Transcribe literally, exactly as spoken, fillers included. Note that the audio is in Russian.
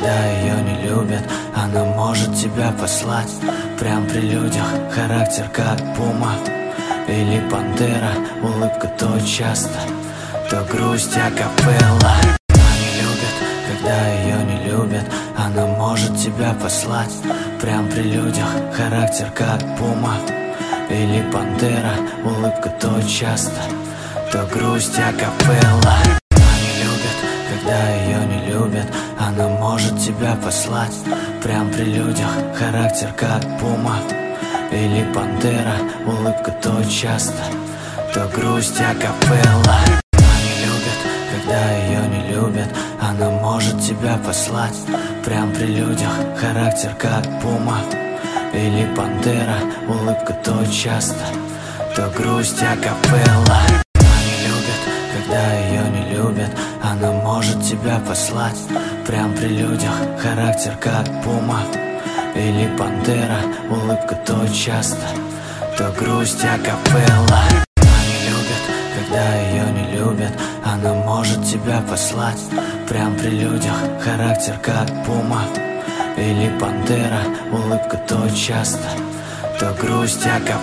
когда ее не любят, она может тебя послать прям при людях. Характер как пума или пантера, улыбка то часто, то грусть акапелла. Она не любит, когда ее не любят, она может тебя послать прям при людях. Характер как пума или пантера, улыбка то часто, то грусть акапелла. Она не любит, когда ее не любят, она может тебя послать прям при людях. Характер как пума или пантера, улыбка то часто, то грусть акапелла. Она не любит, когда ее не любят, она может тебя послать прям при людях. Характер как пума или пантера, улыбка то часто, то грусть акапелла. Она не любит, когда ее не любят, она может тебя послать прям при людях. Характер как пума или пантера, улыбка то часто, то грусть акапелла. Она не любит, когда ее не любят, она может тебя послать прям при людях. Характер как пума или пантера, улыбка то часто, то грусть акапелла.